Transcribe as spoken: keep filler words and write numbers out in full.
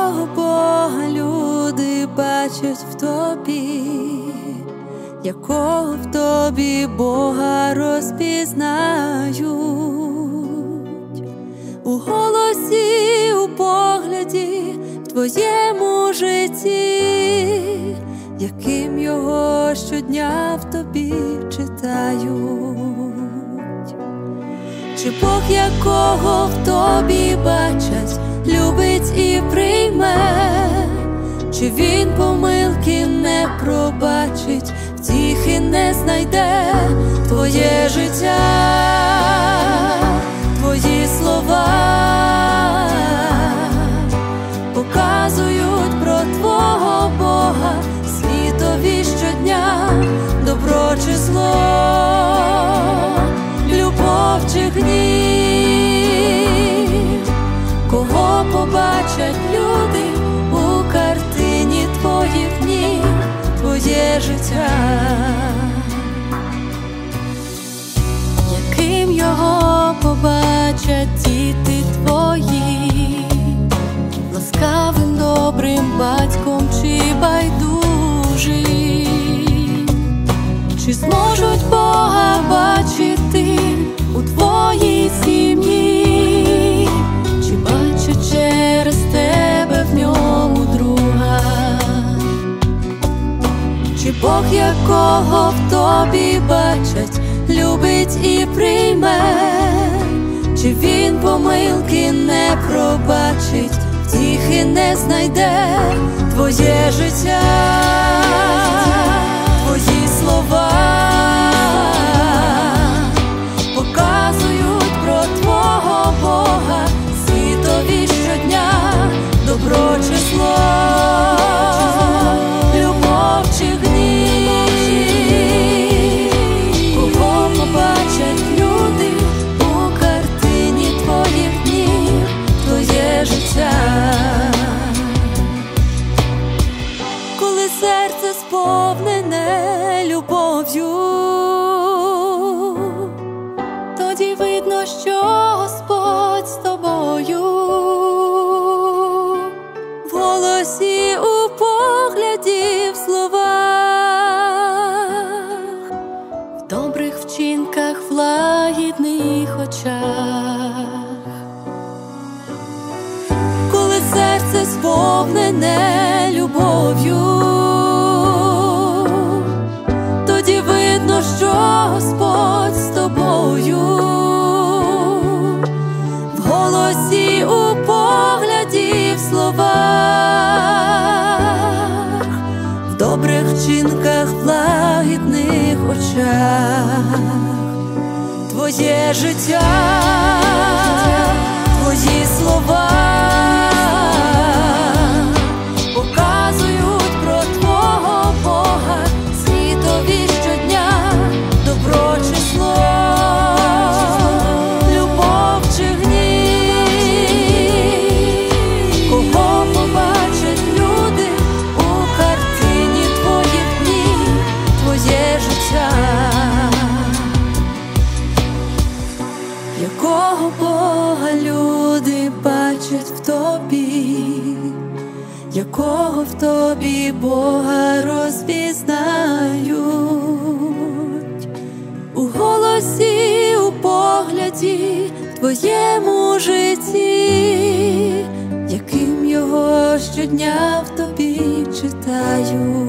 Якого Бога люди бачать в тобі, якого в тобі Бога розпізнають, у голосі, у погляді, в твоєму житті, яким його щодня в тобі читають. Чи Бог, якого в тобі бачать, любить і прийме, чи Він помилки не пробачить, втіхи не знайде твоє життя, твої слова показують про твого Бога світові щодня, добро чи зло, любов чи гнів. Кого побачать люди у картині твоїх днів, твоє життя, яким його побачать діти твої, ласкавим добрим батьком чи байдужим? Чи зможуть Бога бачити у твоїй сім'ї, чи бачать через тебе в ньому друга? Чи Бог, якого в тобі бачать, любить і прийме, чи Він помилки не пробачить, втіхи не знайде твоє життя, твої слова показують про твого Бога світові щодня, добро чи зло, любов чи гнів. Кого побачать люди у картині твоїх днів, твоє життя? Коли серце сповнене любов'ю, тоді видно, що Господь з тобою. В голосі, у погляді, в словах, в добрих вчинках, в лагідних очах. Коли серце сповнене любов'ю, тоді видно, що Господь з тобою. В голосі, у погляді, в словах, в добрих вчинках, в лагідних очах. Твоє життя, твої слова показують про твого Бога світові щодня, добро чи зло, любов чи гнів. Кого побачать люди у картині твоїх днів, твоє життя? Якого Бога люди бачать в тобі, якого в тобі Бога розпізнають, у голосі, у погляді, в твоєму житті, яким його щодня в тобі читають.